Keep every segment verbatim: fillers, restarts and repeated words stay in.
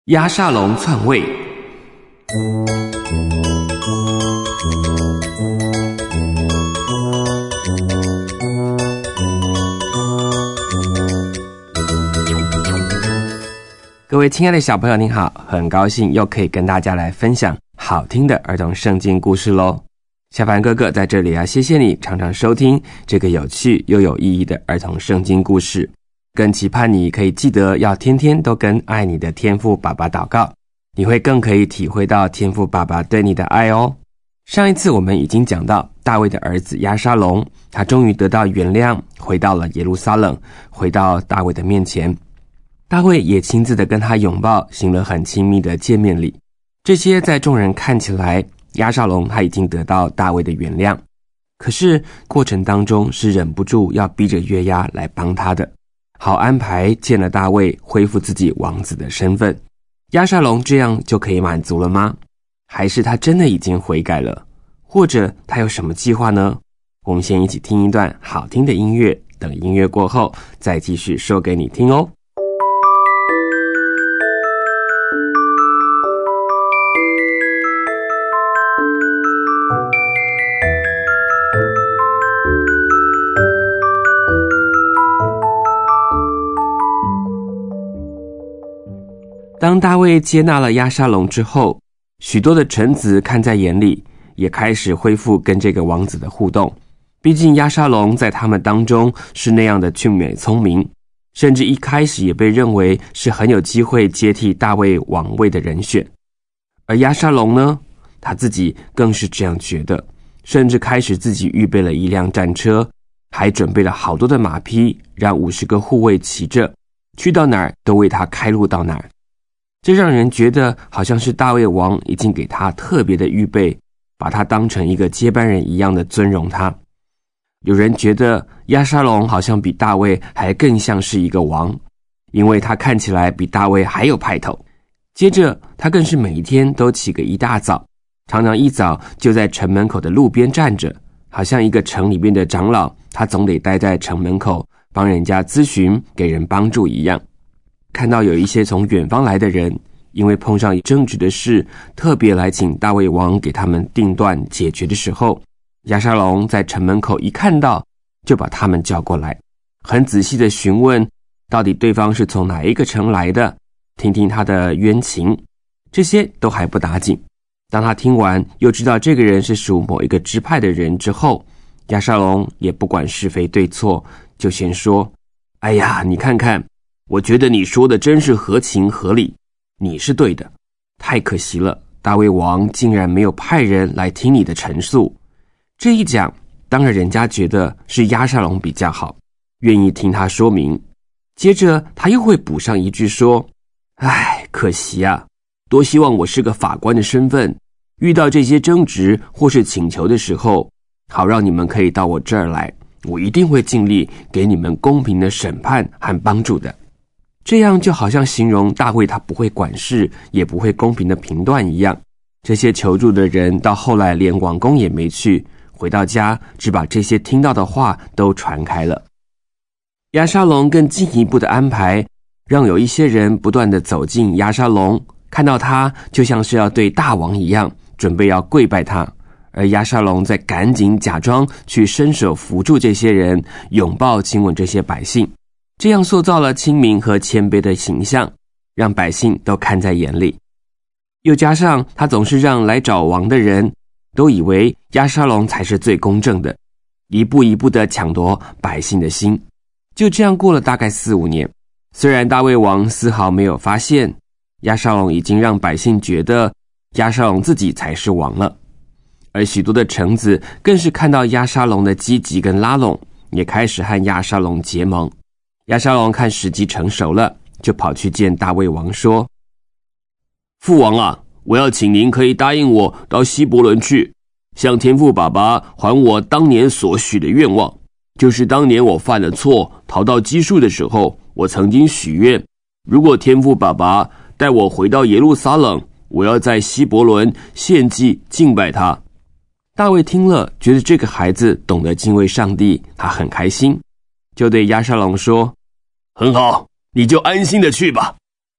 押沙龙篡位。各位亲爱的小朋友您好，很高兴又可以跟大家来分享好听的儿童圣经故事咯。小凡哥哥在这里要谢谢你常常收听这个有趣又有意义的儿童圣经故事，更期盼你可以记得要天天都跟爱你的天父爸爸祷告，你会更可以体会到天父爸爸对你的爱哦。上一次我们已经讲到大卫的儿子押沙龙，他终于得到原谅，回到了耶路撒冷，回到大卫的面前。大卫也亲自的跟他拥抱，行了很亲密的见面礼。这些在众人看起来，押沙龙他已经得到大卫的原谅，可是过程当中是忍不住要逼着约押来帮他的，好安排见了大卫恢复自己王子的身份。押沙龙这样就可以满足了吗？还是他真的已经悔改了？或者他有什么计划呢？我们先一起听一段好听的音乐，等音乐过后再继续说给你听哦。当大卫接纳了押沙龙之后，许多的臣子看在眼里，也开始恢复跟这个王子的互动。毕竟押沙龙在他们当中是那样的俊美聪明，甚至一开始也被认为是很有机会接替大卫王位的人选。而押沙龙呢，他自己更是这样觉得，甚至开始自己预备了一辆战车，还准备了好多的马匹，让五十个护卫骑着，去到哪儿都为他开路到哪儿。这让人觉得好像是大卫王已经给他特别的预备，把他当成一个接班人一样的尊荣他。有人觉得押沙龙好像比大卫还更像是一个王，因为他看起来比大卫还有派头。接着他更是每一天都起个一大早，常常一早就在城门口的路边站着，好像一个城里面的长老，他总得待在城门口帮人家咨询，给人帮助一样。看到有一些从远方来的人，因为碰上争执的事，特别来请大卫王给他们定断解决的时候，押沙龙在城门口一看到，就把他们叫过来，很仔细的询问到底对方是从哪一个城来的，听听他的冤情。这些都还不打紧，当他听完又知道这个人是属某一个支派的人之后，押沙龙也不管是非对错，就先说：哎呀，你看看，我觉得你说的真是合情合理，你是对的，太可惜了，大卫王竟然没有派人来听你的陈述。这一讲，当然人家觉得是押沙龙比较好，愿意听他说明。接着他又会补上一句说：唉，可惜啊，多希望我是个法官的身份，遇到这些争执或是请求的时候，好让你们可以到我这儿来，我一定会尽力给你们公平的审判和帮助的。这样就好像形容大卫他不会管事，也不会公平的评断一样。这些求助的人到后来连王宫也没去，回到家只把这些听到的话都传开了。押沙龙更进一步的安排，让有一些人不断的走进押沙龙，看到他就像是要对大王一样，准备要跪拜他，而押沙龙再赶紧假装去伸手扶住这些人，拥抱亲吻这些百姓，这样塑造了亲民和谦卑的形象，让百姓都看在眼里。又加上他总是让来找王的人都以为押沙龙才是最公正的，一步一步的抢夺百姓的心。就这样过了大概四五年，虽然大卫王丝毫没有发现，押沙龙已经让百姓觉得押沙龙自己才是王了。而许多的臣子更是看到押沙龙的积极跟拉拢，也开始和押沙龙结盟。押沙龙看时机成熟了，就跑去见大卫王说：父王啊，我要请您可以答应我到希伯伦去，向天父爸爸还我当年所许的愿望，就是当年我犯了错逃到基述的时候，我曾经许愿，如果天父爸爸带我回到耶路撒冷，我要在希伯伦献祭敬拜他。大卫听了，觉得这个孩子懂得敬畏上帝，他很开心，就对押沙龙说：很好，你就安心的去吧。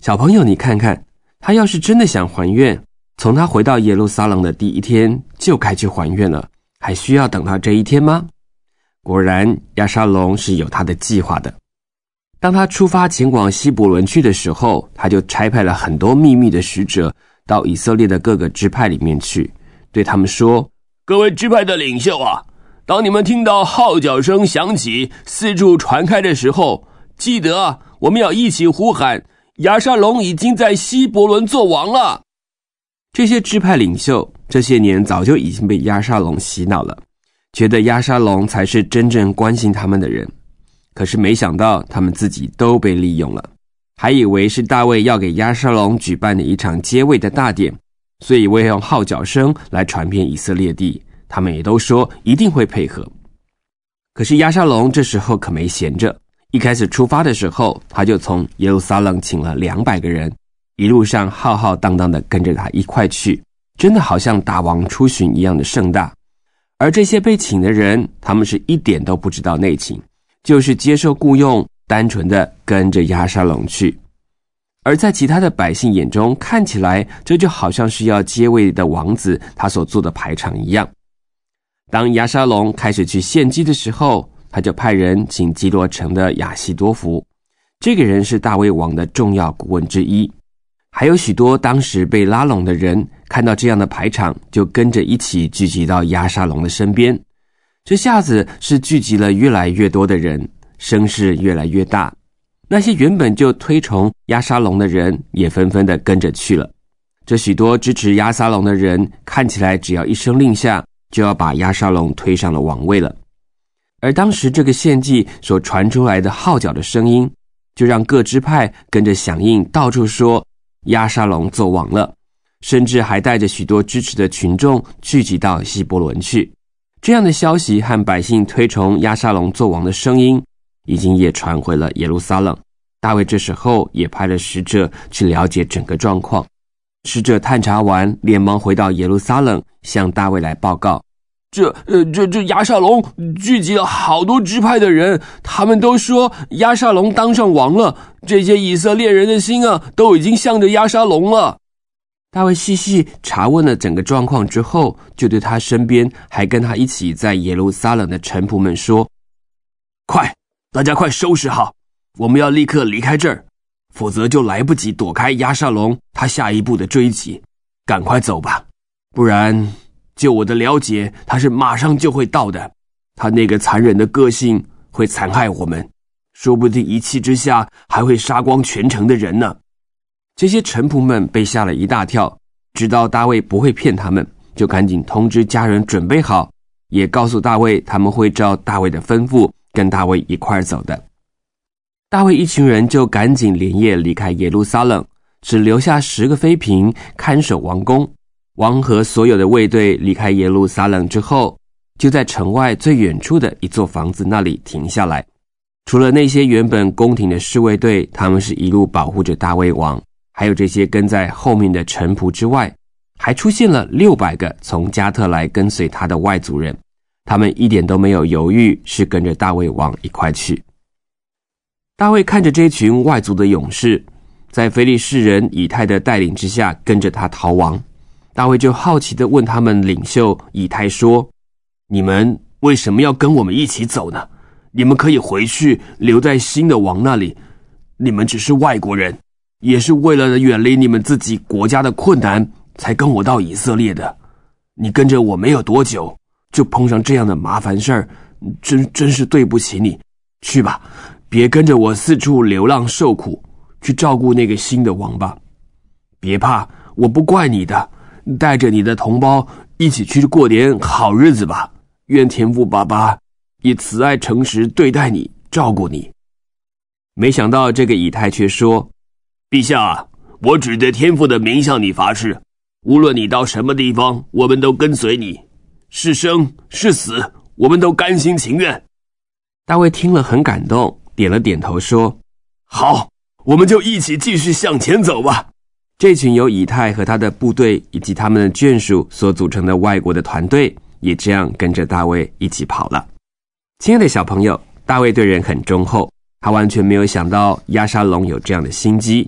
小朋友，你看看，他要是真的想还愿，从他回到耶路撒冷的第一天就该去还愿了，还需要等到这一天吗？果然，押沙龙是有他的计划的。当他出发前往希伯伦去的时候，他就差派了很多秘密的使者到以色列的各个支派里面去，对他们说：各位支派的领袖啊，当你们听到号角声响起，四处传开的时候，记得我们要一起呼喊，押沙龙已经在希伯伦做王了。这些支派领袖这些年早就已经被押沙龙洗脑了，觉得押沙龙才是真正关心他们的人。可是没想到他们自己都被利用了，还以为是大卫要给押沙龙举办的一场接位的大典，所以为用号角声来传遍以色列地，他们也都说一定会配合。可是押沙龙这时候可没闲着，一开始出发的时候，他就从耶路撒冷请了两百个人，一路上浩浩荡荡的跟着他一块去，真的好像大王出巡一样的盛大。而这些被请的人，他们是一点都不知道内情，就是接受雇用，单纯的跟着押沙龙去。而在其他的百姓眼中，看起来这就好像是要接位的王子他所做的排场一样。当押沙龙开始去献祭的时候，他就派人请基罗城的亚希多弗，这个人是大卫王的重要顾问之一。还有许多当时被拉拢的人，看到这样的排场，就跟着一起聚集到押沙龙的身边。这下子是聚集了越来越多的人，声势越来越大。那些原本就推崇押沙龙的人，也纷纷的跟着去了。这许多支持押沙龙的人，看起来只要一声令下，就要把押沙龙推上了王位了。而当时这个献祭所传出来的号角的声音，就让各支派跟着响应，到处说押沙龙做王了，甚至还带着许多支持的群众聚集到希伯伦去。这样的消息和百姓推崇押沙龙做王的声音，已经也传回了耶路撒冷。大卫这时候也派了使者去了解整个状况。使者探查完，连忙回到耶路撒冷，向大卫来报告：这呃这这押沙龙聚集了好多支派的人，他们都说押沙龙当上王了，这些以色列人的心啊，都已经向着押沙龙了。大卫细细查问了整个状况之后，就对他身边还跟他一起在耶路撒冷的臣仆们说：快，大家快收拾好，我们要立刻离开这儿，否则就来不及躲开押沙龙他下一步的追击，赶快走吧，不然就我的了解，他是马上就会到的，他那个残忍的个性会残害我们，说不定一气之下还会杀光全城的人呢。这些臣仆们被吓了一大跳，知道大卫不会骗他们，就赶紧通知家人准备好，也告诉大卫他们会照大卫的吩咐跟大卫一块儿走的。大卫一群人就赶紧连夜离开耶路撒冷，只留下十个妃嫔看守王宫。王和所有的卫队离开耶路撒冷之后，就在城外最远处的一座房子那里停下来。除了那些原本宫廷的侍卫队，他们是一路保护着大卫王，还有这些跟在后面的臣仆之外，还出现了六百个从加特来跟随他的外族人，他们一点都没有犹豫，是跟着大卫王一块去。大卫看着这群外族的勇士，在非利士人以太的带领之下跟着他逃亡。大卫就好奇地问他们领袖以太说：你们为什么要跟我们一起走呢？你们可以回去留在新的王那里，你们只是外国人，也是为了远离你们自己国家的困难才跟我到以色列的。你跟着我没有多久，就碰上这样的麻烦事儿，真真是对不起你。去吧，别跟着我四处流浪受苦，去照顾那个新的王吧。别怕，我不怪你的，带着你的同胞一起去过点好日子吧。愿天父爸爸以慈爱诚实对待你，照顾你。没想到这个以太却说：陛下，我指着天父的名向你发誓，无论你到什么地方，我们都跟随你，是生是死，我们都甘心情愿。大卫听了很感动，点了点头说：好，我们就一起继续向前走吧。这群由以太和他的部队以及他们的眷属所组成的外国的团队，也这样跟着大卫一起跑了。亲爱的小朋友，大卫对人很忠厚，他完全没有想到押沙龙有这样的心机，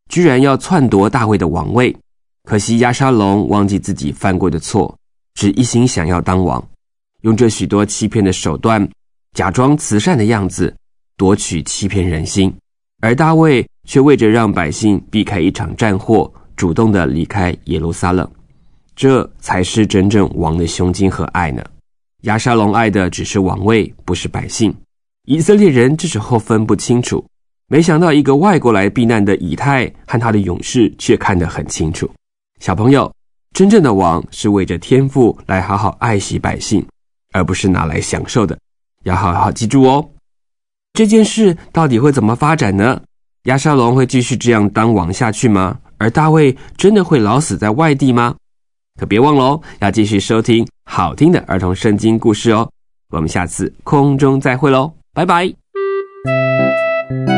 居然要篡夺大卫的王位。可惜押沙龙忘记自己犯过的错，只一心想要当王，用着许多欺骗的手段，假装慈善的样子，夺取欺骗人心。而大卫却为着让百姓避开一场战祸，主动的离开耶路撒冷。这才是真正王的胸襟和爱呢。押沙龙爱的只是王位，不是百姓。以色列人这时候分不清楚，没想到一个外国来避难的以太和他的勇士却看得很清楚。小朋友，真正的王是为着天父来好好爱惜百姓，而不是拿来享受的，要好好记住哦。这件事到底会怎么发展呢？押沙龙会继续这样当王下去吗？而大卫真的会老死在外地吗？可别忘了哦，要继续收听好听的儿童圣经故事哦。我们下次空中再会咯，拜拜。